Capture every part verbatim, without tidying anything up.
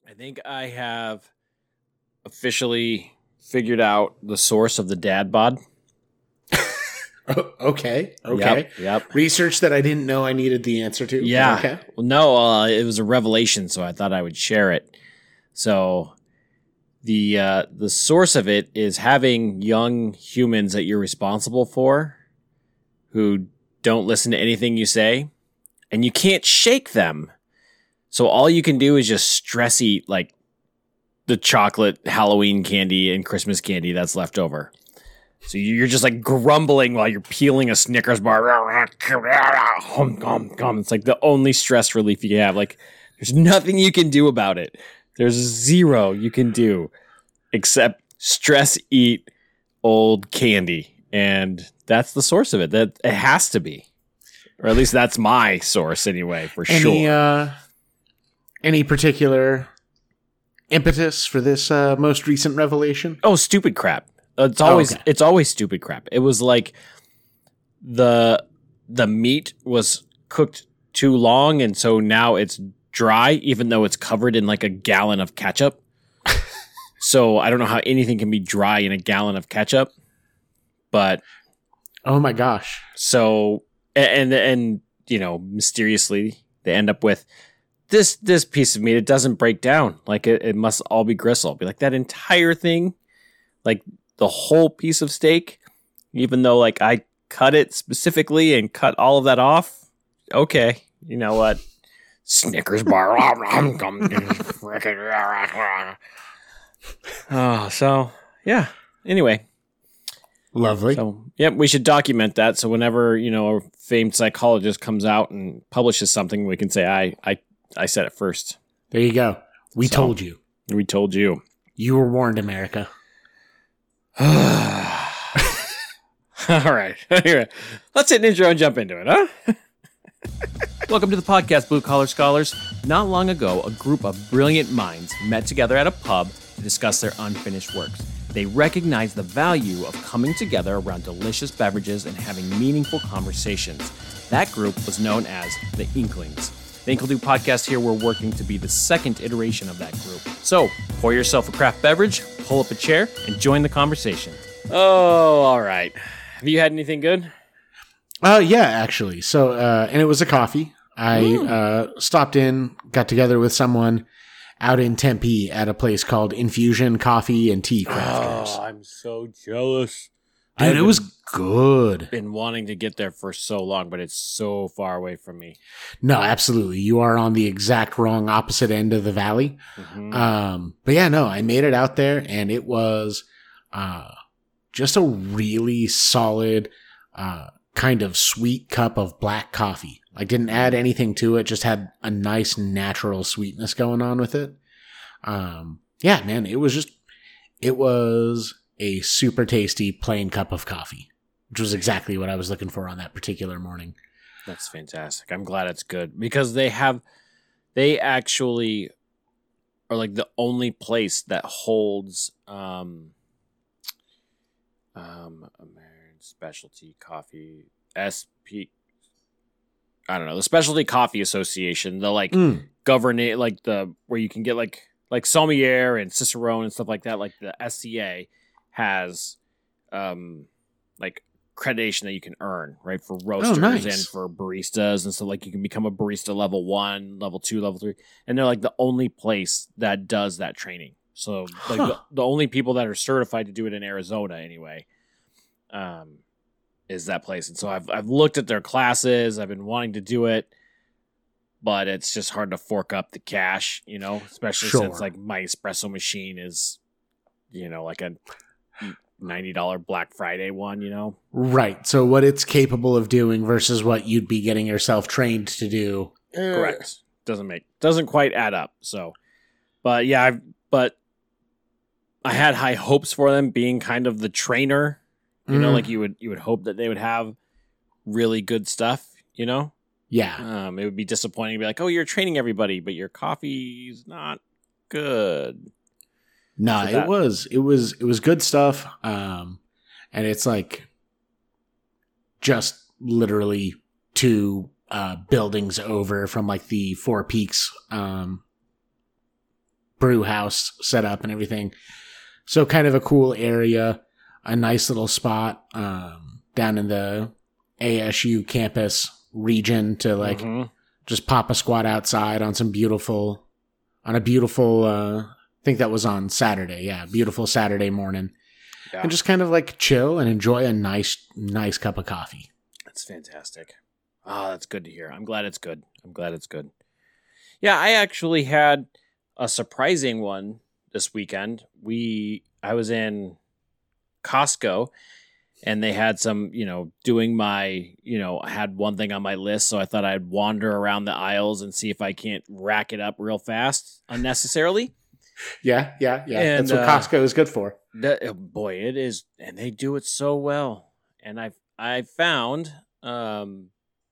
I think I have officially figured out the source of the dad bod. Oh, okay. Okay. Yep, yep. Research that I didn't know I needed the answer to. Yeah. Okay. Well, no, uh, it was a revelation, so I thought I would share it. So the uh, the source of it is having young humans that you're responsible for who don't listen to anything you say, and you can't shake them. So all you can do is just stress eat like the chocolate Halloween candy and Christmas candy that's left over. So you're just like grumbling while you're peeling a Snickers bar. It's like the only stress relief you have. Like there's nothing you can do about it. There's zero you can do except stress eat old candy. And that's the source of it. That it has to be. Or at least that's my source anyway, for Any, sure. Uh, any particular impetus for this uh, most recent revelation? Oh, stupid crap. It's always oh, okay. it's always stupid crap. It was like the the meat was cooked too long, and so now it's dry, even though it's covered in like a gallon of ketchup. So I don't know how anything can be dry in a gallon of ketchup. But oh my gosh! So and and, and you know, mysteriously they end up with this this piece of meat. It doesn't break down. Like it, it must all be gristle. Be like that entire thing, like. The whole piece of steak, even though like I cut it specifically and cut all of that off. Okay, you know what? Snickers bar. Oh, so yeah. Anyway, lovely. So yeah, we should document that. So whenever you know a famed psychologist comes out and publishes something, we can say I I I said it first. There you go. We so, told you. We told you. You were warned, America. All right. Let's hit an intro and jump into it, huh? Welcome to the podcast, Blue Collar Scholars. Not long ago, a group of brilliant minds met together at a pub to discuss their unfinished works. They recognized the value of coming together around delicious beverages and having meaningful conversations. That group was known as the Inklings. The Inkledo podcast here, we're working to be the second iteration of that group. So, pour yourself a craft beverage, pull up a chair, and join the conversation. Oh, all right. Have you had anything good? Uh, yeah, actually. So, uh, and it was a coffee. I mm. uh, stopped in, got together with someone out in Tempe at a place called Infusion Coffee and Tea Crafters. Oh, I'm so jealous. Dude, it was good. Been wanting to get there for so long, but it's so far away from me. No, absolutely. You are on the exact wrong opposite end of the valley. Mm-hmm. Um, but yeah, no, I made it out there and it was uh, just a really solid uh, kind of sweet cup of black coffee. I didn't add anything to it, just had a nice natural sweetness going on with it. Um, yeah, man, it was just, it was a super tasty plain cup of coffee, which was exactly what I was looking for on that particular morning. That's fantastic. I'm glad it's good because they have, they actually are like the only place that holds um, um, American Specialty Coffee, S P, I don't know, the Specialty Coffee Association, the like mm. govern it, like the, where you can get like, like Sommelier and Cicerone and stuff like that, like the S C A has um like accreditation that you can earn, right, for roasters oh, nice. and for baristas and so like you can become a barista level one, level two, level three, and they're like the only place that does that training. So like huh. the, the only people that are certified to do it in Arizona anyway um is that place. And so I've I've looked at their classes, I've been wanting to do it, but it's just hard to fork up the cash, you know, especially sure. since like my espresso machine is, you know, like a ninety dollars Black Friday one, you know? Right. So what it's capable of doing versus what you'd be getting yourself trained to do. Correct. Doesn't make, doesn't quite add up. So, but yeah, I've, but I had high hopes for them being kind of the trainer, you mm. know, like you would, you would hope that they would have really good stuff, you know? Yeah. Um, it would be disappointing to be like, oh, you're training everybody, but your coffee's not good. No, nah, it was, it was, it was good stuff. Um, and it's like just literally two, uh, buildings over from like the Four Peaks, um, brew house set up and everything. So kind of a cool area, a nice little spot um, down in the A S U campus region to like mm-hmm. just pop a squat outside on some beautiful, on a beautiful, uh, I think that was on Saturday. Yeah. Beautiful Saturday morning. Yeah. And just kind of like chill and enjoy a nice, nice cup of coffee. That's fantastic. Oh, that's good to hear. I'm glad it's good. I'm glad it's good. Yeah. I actually had a surprising one this weekend. We, I was in Costco and they had some, you know, doing my, you know, I had one thing on my list. So I thought I'd wander around the aisles and see if I can't rack it up real fast unnecessarily. Yeah. Yeah. Yeah. And, that's what uh, Costco is good for. That, boy, it is. And they do it so well. And I've, I found, um,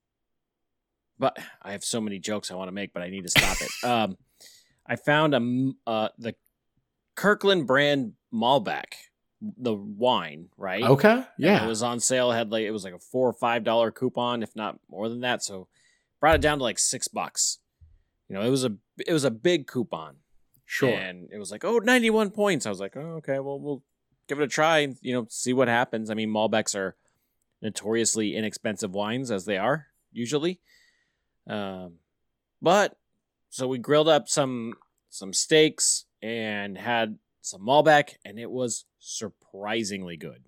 but I have so many jokes I want to make, but I need to stop it. Um, I found a, uh, the Kirkland brand Malbec, the wine, right? Okay, yeah. And it was on sale. It had like it was like a four or five dollar coupon, if not more than that. So brought it down to like six bucks. You know, it was a it was a big coupon. Sure. And it was like, oh, ninety-one points. I was like, oh, okay, well, we'll give it a try and, you know, see what happens. I mean, Malbecs are notoriously inexpensive wines, as they are usually. Um, but so we grilled up some some steaks and had some Malbec, and it was surprisingly good.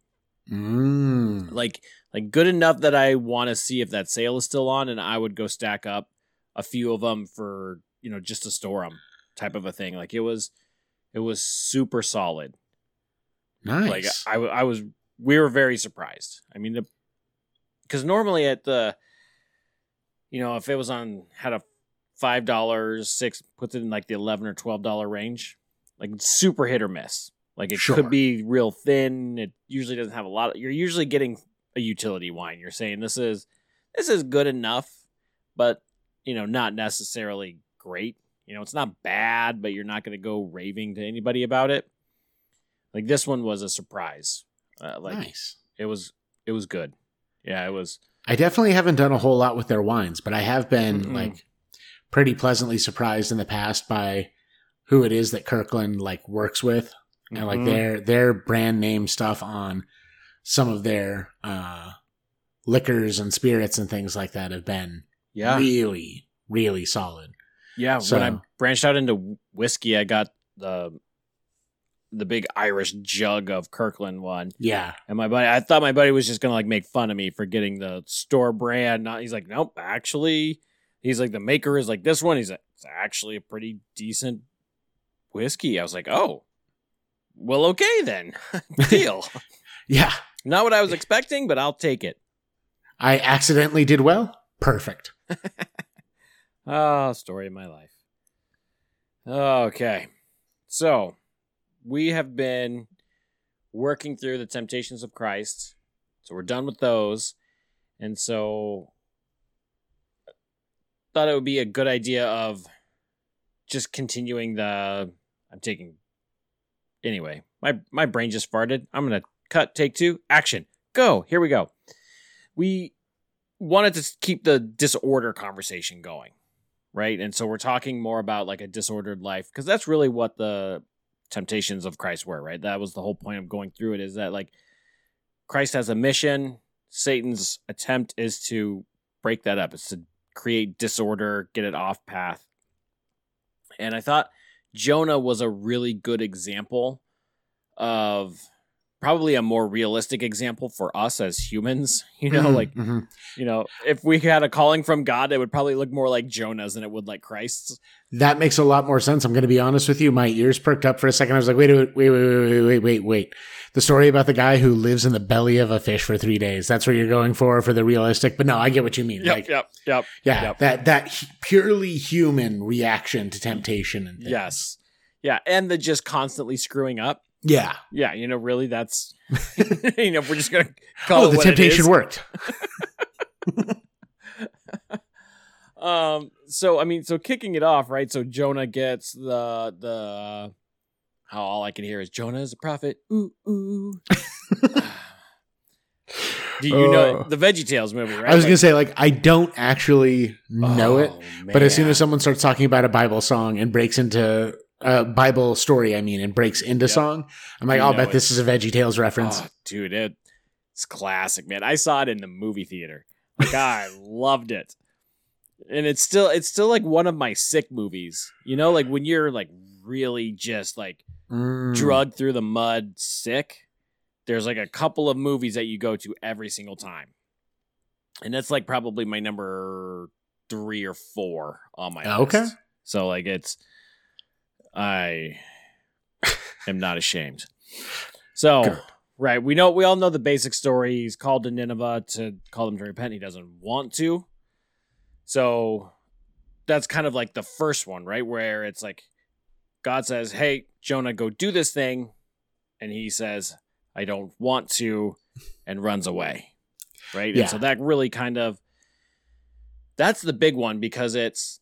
Mm. Like, like good enough that I want to see if that sale is still on, and I would go stack up a few of them for, you know, just to store them, type of a thing. Like it was, it was super solid. Nice. Like I, I was, we were very surprised. I mean, because normally at the, you know, if it was on had a five dollars, six puts it in like the eleven or twelve dollar range. Like super hit or miss. Like it sure. could be real thin. It usually doesn't have a lot. Of, you're usually getting a utility wine. You're saying this is this is good enough, but you know, not necessarily great. You know, it's not bad, but you're not going to go raving to anybody about it. Like this one was a surprise. Uh, like nice. It was. It was good. Yeah, it was. I definitely haven't done a whole lot with their wines, but I have been mm-hmm. like pretty pleasantly surprised in the past by who it is that Kirkland like works with, and mm-hmm. like their their brand name stuff on some of their uh, liquors and spirits and things like that have been yeah. really really solid. Yeah, so, when I branched out into whiskey, I got the the big Irish jug of Kirkland one. Yeah, and my buddy, I thought my buddy was just gonna like make fun of me for getting the store brand. Not, he's like, nope, actually, he's like the maker is like this one. He's like, it's actually a pretty decent whiskey. I was like, oh, well, okay then. Deal. Yeah. Not what I was expecting, but I'll take it. I accidentally did well. Perfect. Oh, story of my life. Okay. So we have been working through the Temptations of Christ. So we're done with those. And so I thought it would be a good idea of just continuing the I'm taking anyway. My my brain just farted. I'm gonna cut. Take two. Action. Go. Here we go. We wanted to keep the disorder conversation going, right? And so we're talking more about like a disordered life because that's really what the Temptations of Christ were, right? That was the whole point of going through it. Is that like Christ has a mission. Satan's attempt is to break that up. It's to create disorder, get it off path. And I thought Jonah was a really good example of probably a more realistic example for us as humans. You know, mm-hmm, like, mm-hmm. you know, if we had a calling from God, it would probably look more like Jonah's than it would like Christ's. That makes a lot more sense. I'm going to be honest with you. My ears perked up for a second. I was like, wait, wait, wait, wait, wait, wait, wait, wait. The story about the guy who lives in the belly of a fish for three days. That's what you're going for, for the realistic. But no, I get what you mean. Yep, like, yep, yep. Yeah, yep. that, that purely human reaction to temptation. And things. Yes. Yeah. And the just constantly screwing up. Yeah. Yeah. You know, really, that's, you know, if we're just going to call oh, it the what temptation it is. worked. um, so, I mean, so kicking it off, right? So Jonah gets the, the, how all I can hear is Jonah is a prophet. Ooh, ooh. Do you uh, know the VeggieTales movie, right? I was like, going to say, like, I don't actually know oh, it, man. But as soon as someone starts talking about a Bible song and breaks into uh, Bible story, I mean, and breaks into yep. song. I'm like, I'll bet this is a VeggieTales reference. Oh, dude, it, it's classic, man. I saw it in the movie theater. Like, I loved it. And it's still, it's still like one of my sick movies. You know, like when you're like really just like mm. drugged through the mud sick, there's like a couple of movies that you go to every single time. And that's like probably my number three or four on my list. Okay. So like it's, I am not ashamed. So, Good. right. We know, we all know the basic story. He's called to Nineveh to call them to repent. He doesn't want to. So that's kind of like the first one, right? Where it's like God says, hey, Jonah, go do this thing. And he says, I don't want to, and runs away. Right. Yeah. And so that really kind of, that's the big one because it's,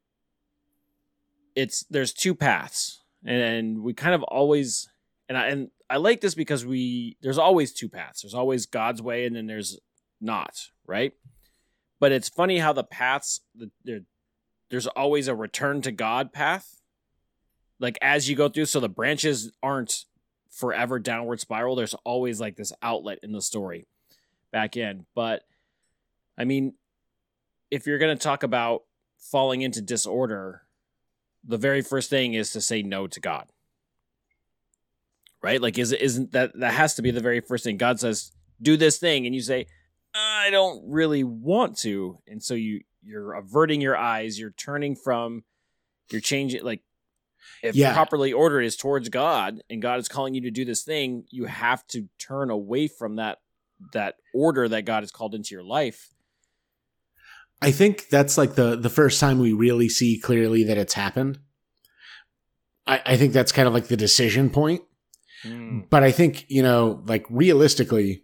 it's, there's two paths and we kind of always, and I, and I like this because we, there's always two paths. There's always God's way and then there's not, right? But it's funny how the paths, there, there's always a return to God path. Like as you go through, so the branches aren't forever downward spiral. There's always like this outlet in the story back in. But I mean, if you're going to talk about falling into disorder, the very first thing is to say no to God. Right? Like, is, isn't that, that has to be the very first thing. God says, do this thing. And you say, I don't really want to. And so you, you're averting your eyes. You're turning from, you're changing, like, if yeah. properly ordered is towards God and God is calling you to do this thing, you have to turn away from that, that order that God has called into your life. I think that's like the, the first time we really see clearly that it's happened. I, I think that's kind of like the decision point. Mm. But I think, you know, like realistically,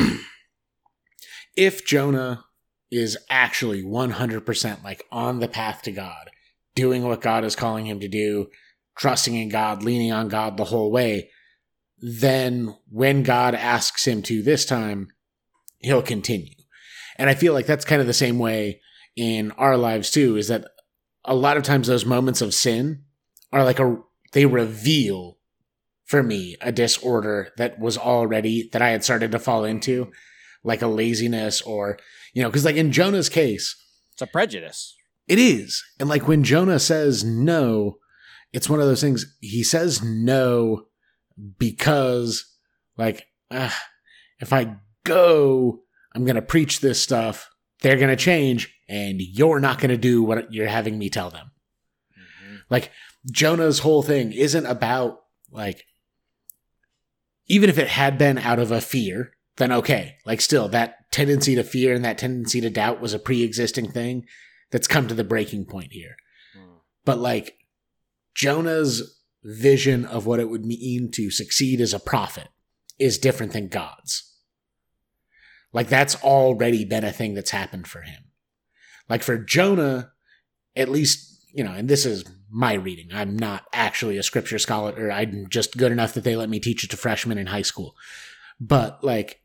if Jonah is actually one hundred percent like on the path to God, doing what God is calling him to do, trusting in God, leaning on God the whole way, then when God asks him to this time, he'll continue. And I feel like that's kind of the same way in our lives too, is that a lot of times those moments of sin are like a, they reveal for me a disorder that was already, that I had started to fall into, like a laziness or, you know, because like in Jonah's case, it's a prejudice. It is. And like when Jonah says no, it's one of those things, he says no because like, uh, if I go, I'm going to preach this stuff, they're going to change, and you're not going to do what you're having me tell them. Mm-hmm. Like, Jonah's whole thing isn't about, like, even if it had been out of a fear, then okay. Like, still, that tendency to fear and that tendency to doubt was a pre-existing thing that's come to the breaking point here. Mm. But, like, Jonah's vision of what it would mean to succeed as a prophet is different than God's. Like, that's already been a thing that's happened for him. Like, for Jonah, at least, you know, and this is my reading. I'm not actually a scripture scholar, or I'm just good enough that they let me teach it to freshmen in high school. But, like,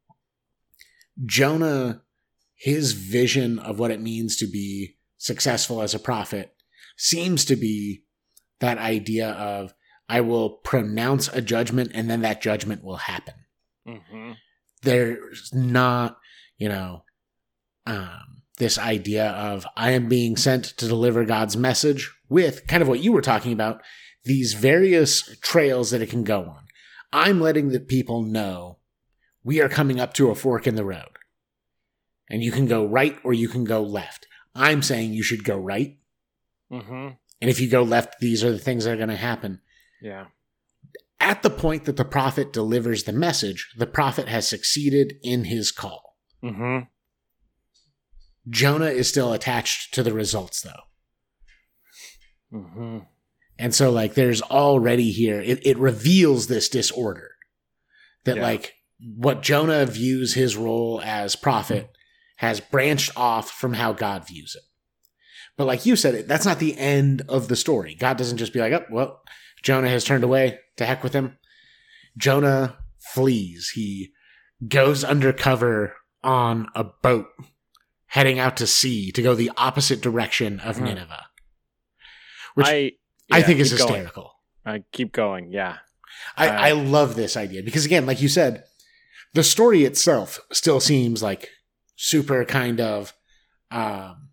Jonah, his vision of what it means to be successful as a prophet seems to be that idea of, I will pronounce a judgment and then that judgment will happen. Mm-hmm. There's not, you know, um, this idea of I am being sent to deliver God's message with kind of what you were talking about, these various trails that it can go on. I'm letting the people know we are coming up to a fork in the road. And you can go right or you can go left. I'm saying you should go right. Mm-hmm. And if you go left, these are the things that are going to happen. Yeah. At the point that the prophet delivers the message, the prophet has succeeded in his call. Mm-hmm. Jonah is still attached to the results, though. Mm-hmm. And so, like, there's already here, it, it reveals this disorder. That, yeah. like, what Jonah views his role as prophet has branched off from how God views it. But like you said, that's not the end of the story. God doesn't just be like, oh, well, Jonah has turned away. To heck with him. Jonah flees. He goes undercover on a boat heading out to sea to go the opposite direction of mm. Nineveh. Which, I Yeah, I think is keep hysterical. Going. Uh, keep going. Yeah. I, uh, I love this idea because, again, like you said, the story itself still seems like super kind of, um,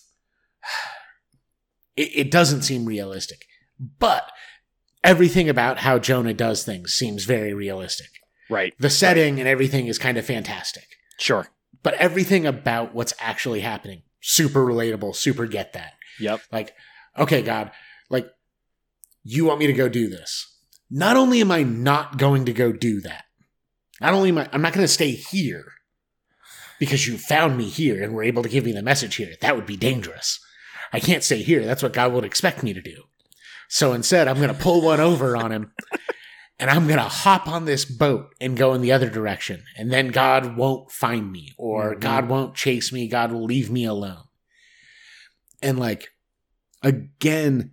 it, it doesn't seem realistic, but everything about how Jonah does things seems very realistic. Right. The setting right. and everything is kind of fantastic. Sure. But everything about what's actually happening, super relatable, super get that. Yep. Like, okay, God, like, you want me to go do this. Not only am I not going to go do that, not only am I, I'm not going to stay here because you found me here and were able to give me the message here. That would be dangerous. I can't stay here. That's what God would expect me to do. So instead, I'm going to pull one over on him and I'm going to hop on this boat and go in the other direction. And then God won't find me or mm-hmm. God won't chase me. God will leave me alone. And like, again,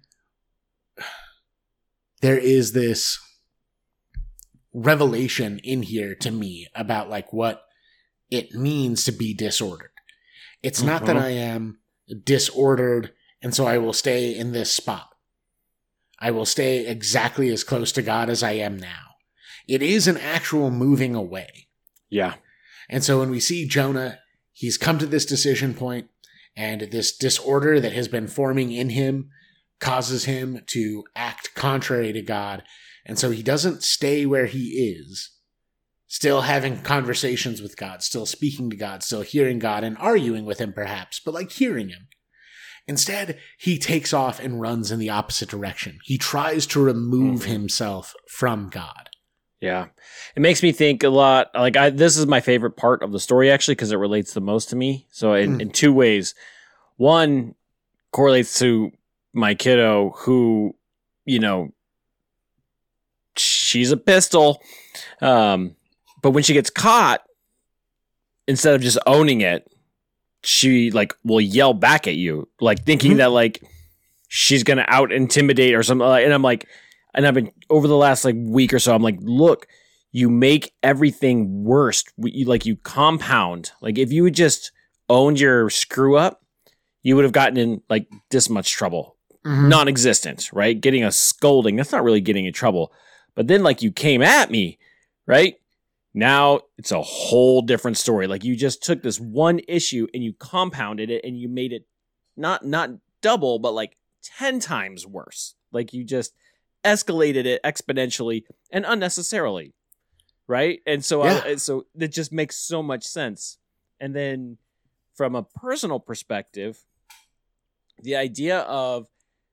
there is this revelation in here to me about like what it means to be disordered. It's mm-hmm. not that I am disordered and so I will stay in this spot. I will stay exactly as close to God as I am now. It is an actual moving away. Yeah. And so when we see Jonah, he's come to this decision point, and this disorder that has been forming in him causes him to act contrary to God. And so he doesn't stay where he is, still having conversations with God, still speaking to God, still hearing God and arguing with him perhaps, but like hearing him. Instead, he takes off and runs in the opposite direction. He tries to remove mm-hmm. himself from God. Yeah. It makes me think a lot. Like, I, this is my favorite part of the story, actually, because it relates the most to me. So in, mm. in two ways. One correlates to my kiddo who, you know, she's a pistol. Um, but when she gets caught, instead of just owning it, she like will yell back at you, like thinking mm-hmm. that like she's going to out intimidate or something. And I'm like, and I've been over the last like week or so, I'm like, look, you make everything worse. You like you compound. Like if you had just owned your screw up, you would have gotten in like this much trouble. Mm-hmm. Non-existent, right? Getting a scolding. That's not really getting in trouble. But then like you came at me, right? Now it's a whole different story. Like you just took this one issue and you compounded it and you made it not not double, but like ten times worse. Like you just escalated it exponentially and unnecessarily, right? And so, yeah. I, so it just makes so much sense. And then from a personal perspective, the idea of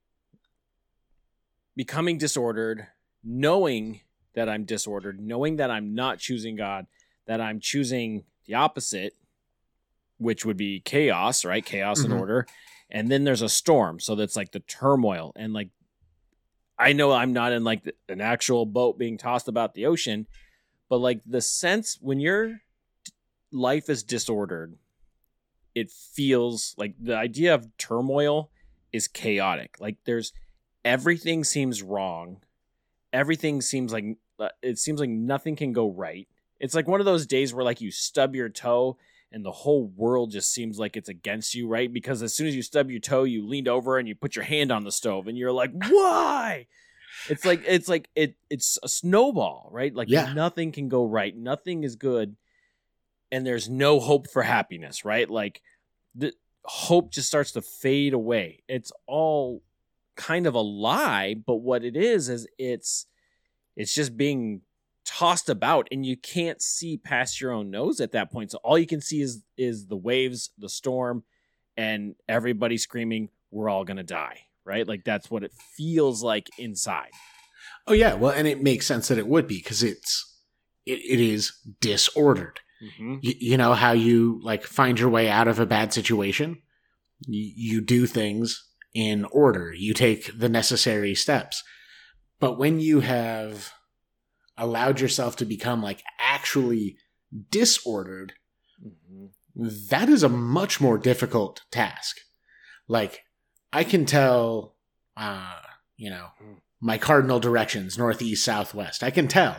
becoming disordered, knowing that I'm disordered, knowing that I'm not choosing God, that I'm choosing the opposite, which would be chaos, right? Chaos mm-hmm. and order. And then there's a storm. So that's like the turmoil. And like, I know I'm not in like an actual boat being tossed about the ocean, but like the sense when your life is disordered, it feels like the idea of turmoil is chaotic. Like there's everything seems wrong. Everything seems like uh, it seems like nothing can go right. It's like one of those days where like you stub your toe and the whole world just seems like it's against you, right? Because as soon as you stub your toe, you leaned over and you put your hand on the stove and you're like, why? It's like, it's like, it, it's a snowball, right? Like yeah. nothing can go right. Nothing is good. And there's no hope for happiness, right? Like the hope just starts to fade away. It's all kind of a lie, but what it is, is it's, it's just being tossed about and you can't see past your own nose at that point. So all you can see is, is the waves, the storm, and everybody screaming, we're all going to die, right? Like that's what it feels like inside. Oh yeah. Well, and it makes sense that it would be because it's, it, it is disordered. Mm-hmm. Y- you know how you like find your way out of a bad situation? Y- you do things in order. You take the necessary steps. But when you have allowed yourself to become like actually disordered, mm-hmm. that is a much more difficult task. Like I can tell, uh, you know, my cardinal directions, northeast, southwest. I can tell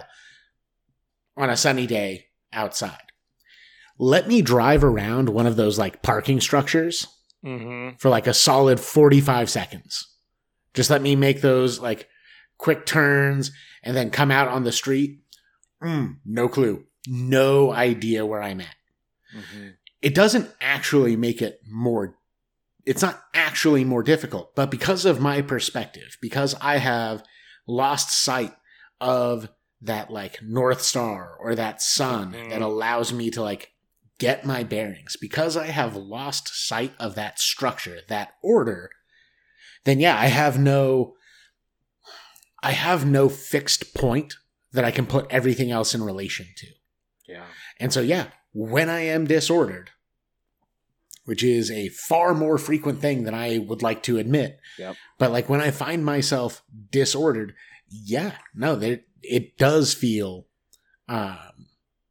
on a sunny day outside. Let me drive around one of those like parking structures mm-hmm. for like a solid forty-five seconds Just let me make those like quick turns and then come out on the street. Mm, no clue. No idea where I'm at. Mm-hmm. It doesn't actually make it more, it's not actually more difficult, but because of my perspective, because I have lost sight of that like North Star or that sun mm-hmm. that allows me to like get my bearings, because I have lost sight of that structure, that order, then yeah, I have no, I have no fixed point that I can put everything else in relation to. Yeah. And so, yeah, when I am disordered, which is a far more frequent thing than I would like to admit, yep. but like when I find myself disordered, yeah, no, it, it does feel, um,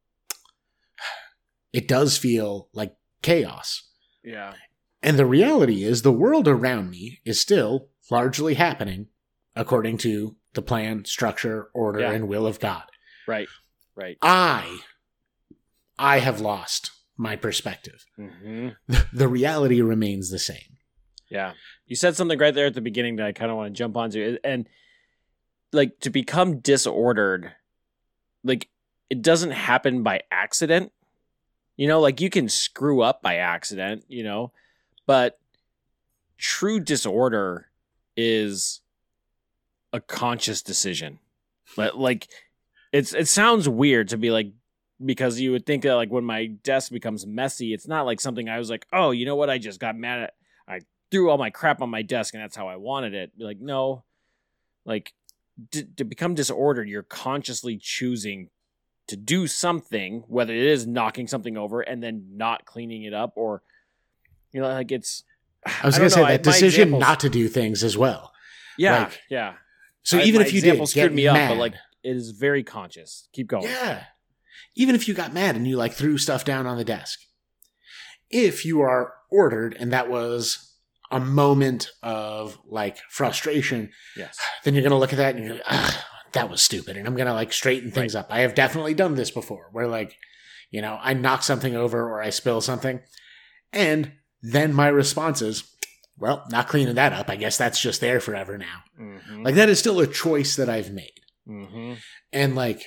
it does feel like chaos. Yeah. And the reality is the world around me is still largely happening according to the plan, structure, order, yeah. and will of God. Right. Right. I, I have lost my perspective. Mm-hmm. The, the reality remains the same. Yeah. You said something right there at the beginning that I kind of want to jump onto. And like to become disordered, like it doesn't happen by accident. You know, like you can screw up by accident, you know, but true disorder is a conscious decision. Like it's, it sounds weird to be like, because you would think that like when my desk becomes messy, it's not like something I was like, oh, you know what? I just got mad at, I threw all my crap on my desk and that's how I wanted it. Be like, no, like d- to become disordered, you're consciously choosing to do something, whether it is knocking something over and then not cleaning it up, or, you know, like it's, I was going to say that I, decision not to do things as well. Yeah. Like, yeah. So I, even if you did screwed get me mad, up, but like it is very conscious. Keep going. Yeah. Even if you got mad and you like threw stuff down on the desk, if you are ordered and that was a moment of like frustration, yes, then you're going to look at that and you're like, ah, that was stupid. And I'm going to like straighten things right. up. I have definitely done this before where like, you know, I knock something over or I spill something. And then my response is, well, not cleaning that up. I guess that's just there forever now. Mm-hmm. Like that is still a choice that I've made. Mm-hmm. And like,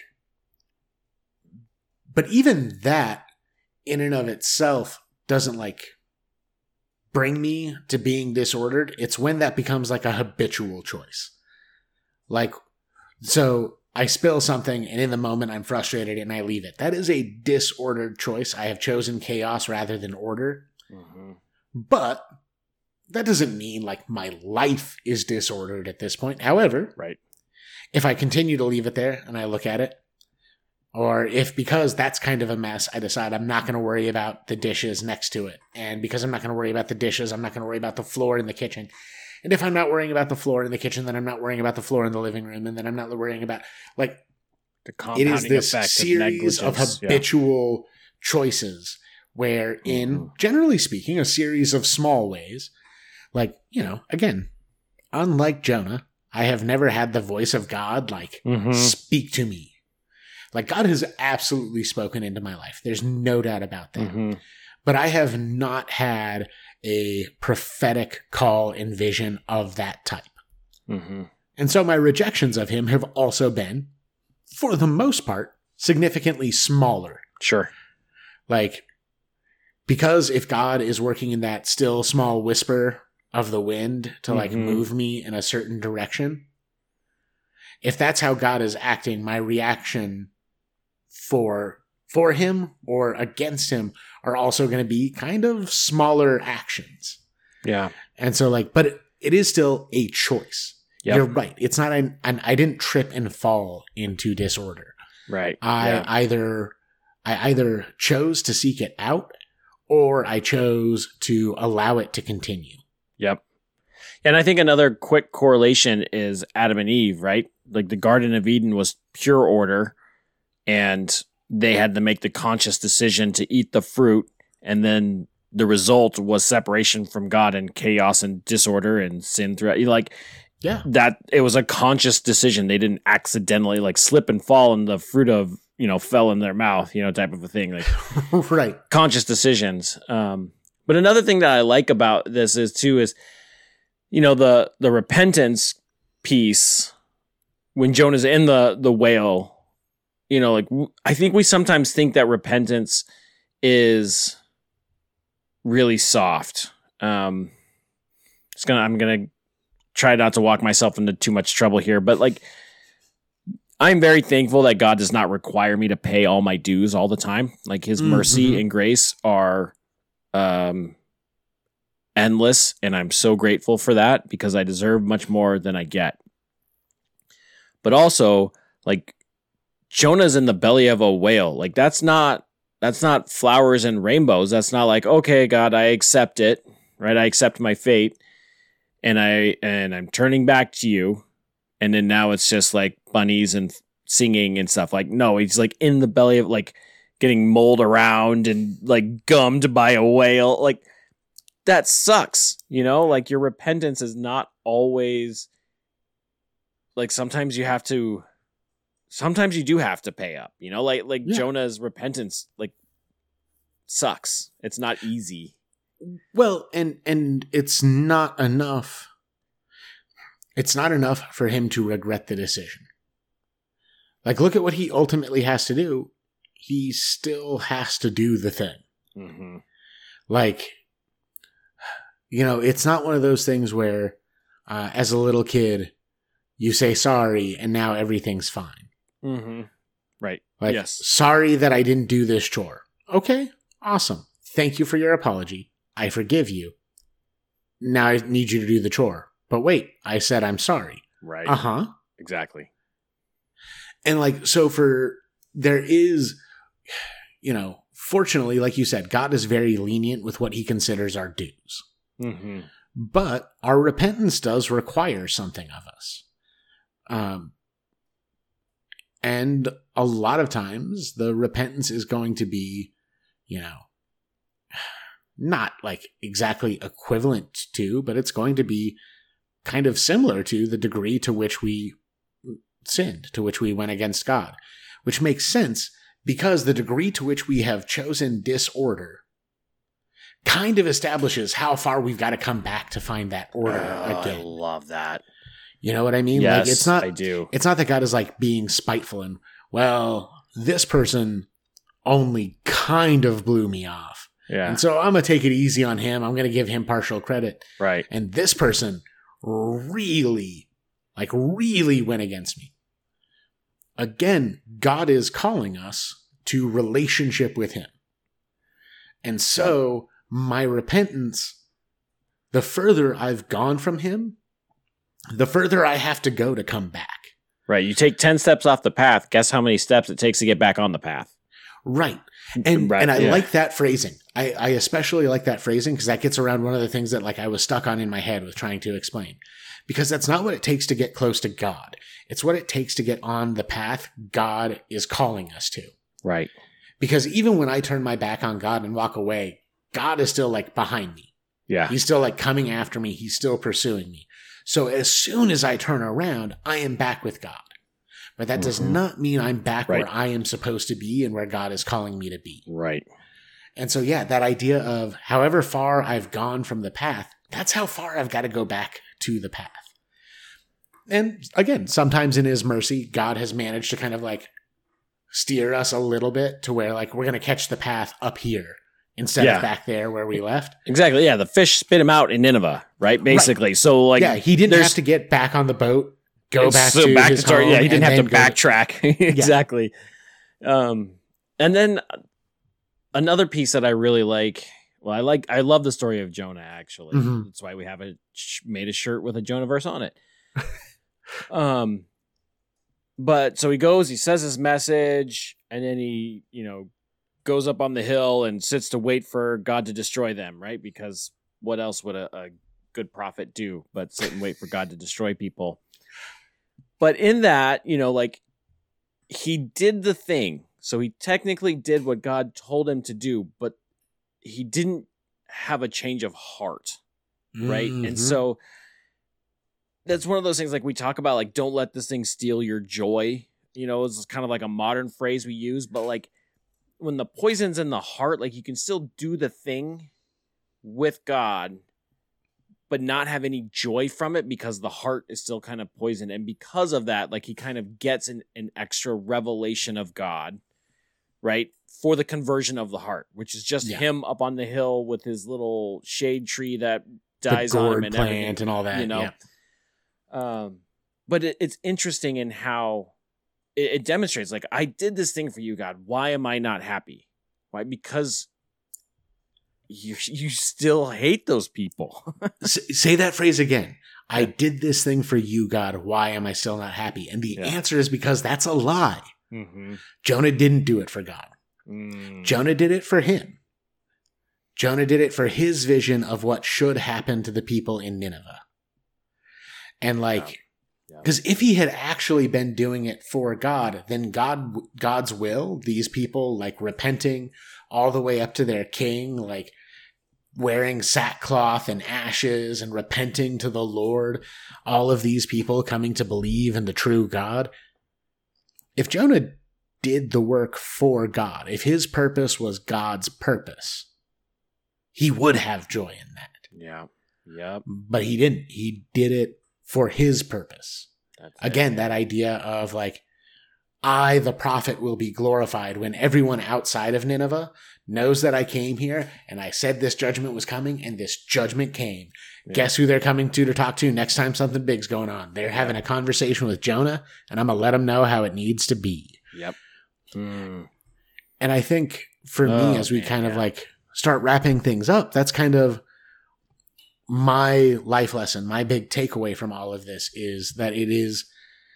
but even that in and of itself doesn't like bring me to being disordered. It's when that becomes like a habitual choice. Like, so I spill something and in the moment I'm frustrated and I leave it. That is a disordered choice. I have chosen chaos rather than order. Mm-hmm. But that doesn't mean like my life is disordered at this point. However, right. if I continue to leave it there and I look at it, or if because that's kind of a mess, I decide I'm not going to worry about the dishes next to it. And because I'm not going to worry about the dishes, I'm not going to worry about the floor in the kitchen. And if I'm not worrying about the floor in the kitchen, then I'm not worrying about the floor in the living room. And then I'm not worrying about, like, the compounding it is this effect series of, of habitual yeah. choices where in, mm-hmm. generally speaking, a series of small ways, like, you know, again, unlike Jonah, I have never had the voice of God, like, mm-hmm. speak to me. Like, God has absolutely spoken into my life. There's no doubt about that. Mm-hmm. But I have not had a prophetic call and vision of that type. Mm-hmm. And so my rejections of him have also been, for the most part, significantly smaller. Sure. Like, because if God is working in that still small whisper of the wind to like mm-hmm. move me in a certain direction, if that's how God is acting, my reaction for for him or against him are also going to be kind of smaller actions. Yeah. And so like, but it, it is still a choice. Yep. You're right. It's not an, an, I didn't trip and fall into disorder. Right. I yeah. either, I either chose to seek it out or I chose to allow it to continue. Yep. And I think another quick correlation is Adam and Eve, right? Like the Garden of Eden was pure order and they had to make the conscious decision to eat the fruit. And then the result was separation from God and chaos and disorder and sin throughout. Like, yeah, that it was a conscious decision. They didn't accidentally like slip and fall and the fruit of, you know, fell in their mouth, you know, type of a thing. Like right. Conscious decisions. Um, but another thing that I like about this is too, is you know, the the repentance piece when Jonah's in the the whale, you know, like I think we sometimes think that repentance is really soft. Um, it's gonna I'm gonna try not to walk myself into too much trouble here, but like I'm very thankful that God does not require me to pay all my dues all the time. Like his mm-hmm. mercy and grace are um endless, and I'm so grateful for that because I deserve much more than I get. But also, like Jonah's in the belly of a whale. Like that's not that's not flowers and rainbows. That's not like, okay, God, I accept it, right? I accept my fate, and I and I'm turning back to you. And then now it's just like bunnies and singing and stuff. Like, no, he's like in the belly of like getting mulled around and like gummed by a whale. Like that sucks, you know, like your repentance is not always like sometimes you have to, sometimes you do have to pay up, you know, like, like yeah. Jonah's repentance, like sucks. It's not easy. Well, and, and it's not enough. It's not enough for him to regret the decision. Like, look at what he ultimately has to do. He still has to do the thing. Mm-hmm. Like, you know, it's not one of those things where, uh, as a little kid, you say sorry and now everything's fine. Mm-hmm. Right. Like, yes. Sorry that I didn't do this chore. Okay, awesome. Thank you for your apology. I forgive you. Now I need you to do the chore. But wait, I said I'm sorry. Right. Uh-huh. Exactly. And like, so for, there is, you know, fortunately, like you said, God is very lenient with what he considers our dues. Mm-hmm. But our repentance does require something of us. Um, and a lot of times the repentance is going to be, you know, not like exactly equivalent to, but it's going to be kind of similar to the degree to which we sinned, to which we went against God, which makes sense because the degree to which we have chosen disorder kind of establishes how far we've got to come back to find that order oh, again. I love that. You know what I mean? Yes, like it's not, I do. It's not that God is like being spiteful and, well, this person only kind of blew me off. Yeah. And so I'm going to take it easy on him. I'm going to give him partial credit. Right. And this person really, like really went against me. Again, God is calling us to relationship with him. And so my repentance, the further I've gone from him, the further I have to go to come back. Right. You take ten steps off the path. Guess how many steps it takes to get back on the path? Right. And right, and I yeah. like that phrasing. I, I especially like that phrasing because that gets around one of the things that like I was stuck on in my head with trying to explain. Because that's not what it takes to get close to God. It's what it takes to get on the path God is calling us to. Right. Because even when I turn my back on God and walk away, God is still like behind me. Yeah. He's still like coming after me. He's still pursuing me. So as soon as I turn around, I am back with God. But that does mm-hmm. not mean I'm back right. where I am supposed to be and where God is calling me to be. Right. And so, yeah, that idea of however far I've gone from the path, that's how far I've got to go back to the path. And again, sometimes in his mercy, God has managed to kind of like steer us a little bit to where like we're going to catch the path up here instead yeah. of back there where we left. Exactly. Yeah. The fish spit him out in Nineveh, right? Basically. Right. So like, yeah, he didn't have to get back on the boat. Go back so to back his to start, home. Yeah, he didn't have to backtrack. To, exactly. Yeah. Um, and then another piece that I really like. Well, I like. I love the story of Jonah. Actually, mm-hmm. that's why we have a made a shirt with a Jonah verse on it. um, but so he goes. He says his message, and then he, you know, goes up on the hill and sits to wait for God to destroy them. Right? Because what else would a, a good prophet do but sit and wait for God to destroy people? But in that, you know, like he did the thing. So he technically did what God told him to do, but he didn't have a change of heart. Right. Mm-hmm. And so that's one of those things like we talk about, like, don't let this thing steal your joy. You know, it's kind of like a modern phrase we use, but like when the poison's in the heart, like you can still do the thing with God, but not have any joy from it because the heart is still kind of poisoned. And because of that, like he kind of gets an, an extra revelation of God, right? For the conversion of the heart, which is just yeah. him up on the hill with his little shade tree that dies the on gourd him and plant everything, and all that, you know? Yeah. Um, but it, it's interesting in how it, it demonstrates, like, I did this thing for you, God. Why am I not happy? Why? Because you you still hate those people. S- say that phrase again. I did this thing for you, God. Why am I still not happy? And the yeah. answer is because that's a lie. Mm-hmm. Jonah didn't do it for God. Mm. Jonah did it for him. Jonah did it for his vision of what should happen to the people in Nineveh. And like, because yeah. yeah. if he had actually been doing it for God, then God, God's will, these people like repenting all the way up to their king, like wearing sackcloth and ashes and repenting to the Lord, all of these people coming to believe in the true God. If Jonah did the work for God, if his purpose was God's purpose, he would have joy in that. Yeah. Yep. But he didn't. He did it for his purpose. That's Again, it. that idea of like, I, the prophet, will be glorified when everyone outside of Nineveh knows that I came here and I said this judgment was coming and this judgment came. Yeah. Guess who they're coming to to talk to next time something big's going on? They're having a conversation with Jonah, and I'm going to let them know how it needs to be. Yep. Mm. And I think for oh, me, as we man, kind yeah. of like start wrapping things up, that's kind of my life lesson. My big takeaway from all of this is that it is,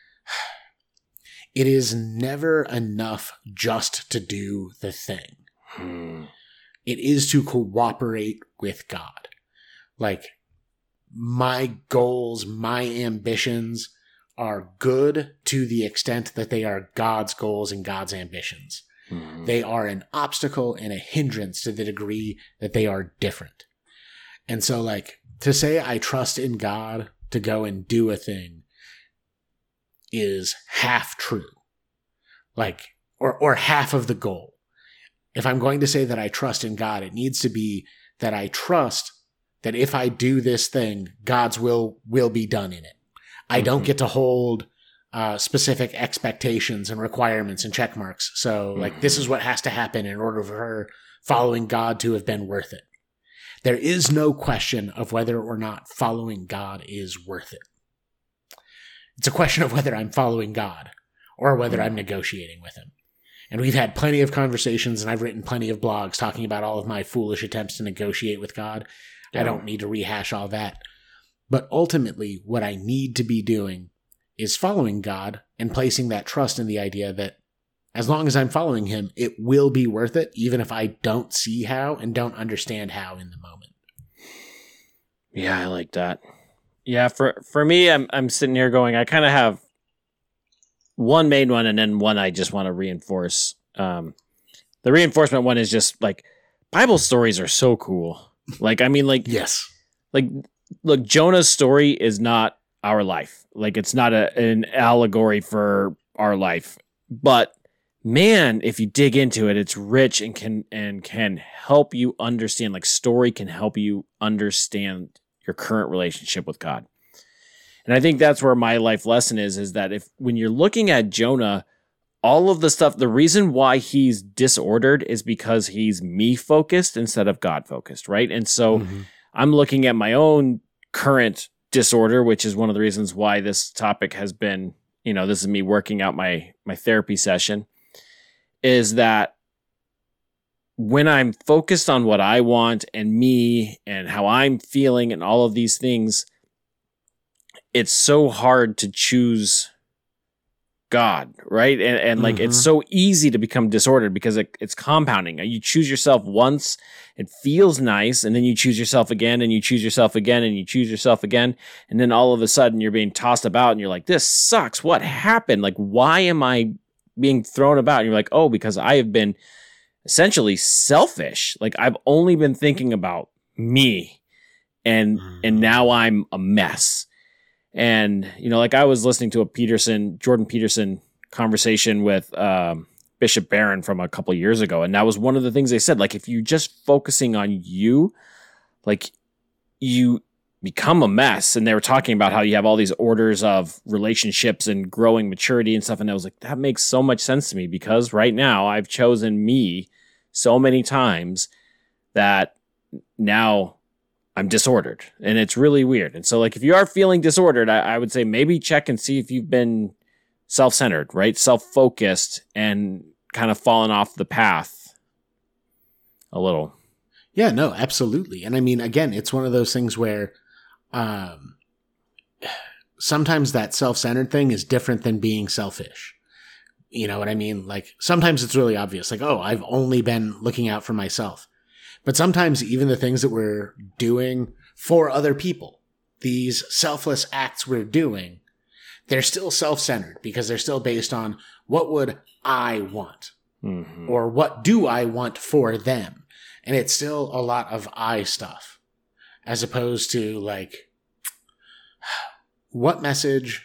it is never enough just to do the thing. Hmm. It is to cooperate with God. Like, my goals, my ambitions are good to the extent that they are God's goals and God's ambitions. Hmm. They are an obstacle and a hindrance to the degree that they are different. And so, like, to say I trust in God to go and do a thing is half true. Like, or, or half of the goal. If I'm going to say that I trust in God, it needs to be that I trust that if I do this thing, God's will will be done in it. I mm-hmm. don't get to hold uh, specific expectations and requirements and check marks. So, like, mm-hmm. this is what has to happen in order for her following God to have been worth it. There is no question of whether or not following God is worth it. It's a question of whether I'm following God or whether mm-hmm. I'm negotiating with him. And we've had plenty of conversations, and I've written plenty of blogs talking about all of my foolish attempts to negotiate with God. Yeah. I don't need to rehash all that. But ultimately, what I need to be doing is following God and placing that trust in the idea that as long as I'm following him, it will be worth it, even if I don't see how and don't understand how in the moment. Yeah, I like that. Yeah, for, for me, I'm I'm sitting here going, I kind of have one main one and then one I just want to reinforce. Um, the reinforcement one is just like Bible stories are so cool. Like, I mean, like, yes, like, look, Jonah's story is not our life. Like, it's not a, an allegory for our life, but man, if you dig into it, it's rich and can, and can help you understand, like, story can help you understand your current relationship with God. And I think that's where my life lesson is, is that if, when you're looking at Jonah, all of the stuff, the reason why he's disordered is because he's me focused instead of God focused. Right. And so mm-hmm. I'm looking at my own current disorder, which is one of the reasons why this topic has been, you know, this is me working out my, my therapy session, is that when I'm focused on what I want and me and how I'm feeling and all of these things, it's so hard to choose God, right? And and like, mm-hmm. it's so easy to become disordered because it, it's compounding. You choose yourself once, it feels nice, and then you choose yourself again, and you choose yourself again, and you choose yourself again, and then all of a sudden you're being tossed about, and you're like, this sucks. What happened? Like, why am I being thrown about? And you're like, oh, because I have been essentially selfish. Like, I've only been thinking about me, and mm-hmm. and now I'm a mess. And, you know, like I was listening to a Peterson, Jordan Peterson conversation with um, Bishop Barron from a couple of years ago. And that was one of the things they said, like, if you're just focusing on you, like you, become a mess. And they were talking about how you have all these orders of relationships and growing maturity and stuff. And I was like, that makes so much sense to me, because right now I've chosen me so many times that now I'm disordered, and it's really weird. And so like, if you are feeling disordered, I, I would say maybe check and see if you've been self-centered, right? Self-focused and kind of fallen off the path a little. Yeah, no, absolutely. And I mean, again, it's one of those things where um, sometimes that self-centered thing is different than being selfish. You know what I mean? Like sometimes it's really obvious, like, oh, I've only been looking out for myself. But sometimes even the things that we're doing for other people, these selfless acts we're doing, they're still self-centered because they're still based on what would I want, mm-hmm. or what do I want for them? And it's still a lot of I stuff, as opposed to like, what message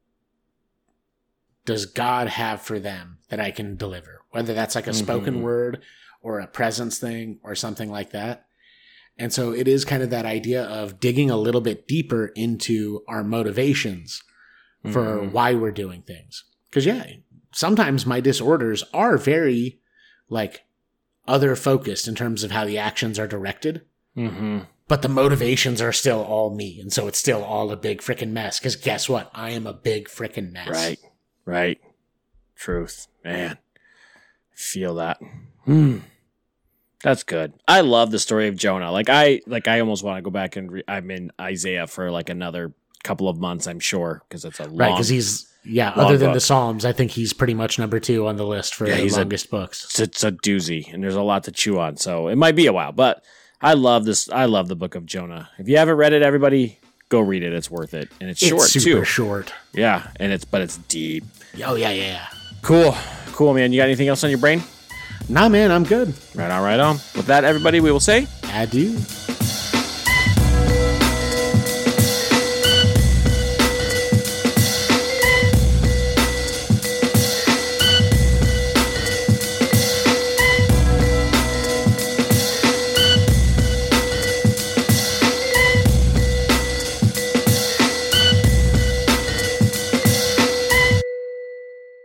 does God have for them that I can deliver? Whether that's like a mm-hmm. spoken word or a presence thing or something like that. And so it is kind of that idea of digging a little bit deeper into our motivations mm-hmm. for why we're doing things. Because yeah, sometimes my disorders are very like other focused in terms of how the actions are directed. Mm-hmm. But the motivations are still all me. And so it's still all a big freaking mess. Because guess what? I am a big freaking mess. Right. Right. Truth. Man. I feel that. Hmm. That's good. I love the story of Jonah. Like I like I almost want to go back and re- I'm in Isaiah for like another couple of months, I'm sure, because it's a long, right, because he's yeah, other than book. The Psalms, I think he's pretty much number two on the list for yeah, the longest a, books. It's, it's a doozy, and there's a lot to chew on. So it might be a while, but I love this. I love the book of Jonah. If you haven't read it, everybody go read it. It's worth it, and it's, it's short super too. Short. Yeah, and it's but it's deep. Oh yeah, yeah. Cool, cool, man. You got anything else on your brain? Nah, man, I'm good. Right on, right on. With that, everybody, we will say adieu.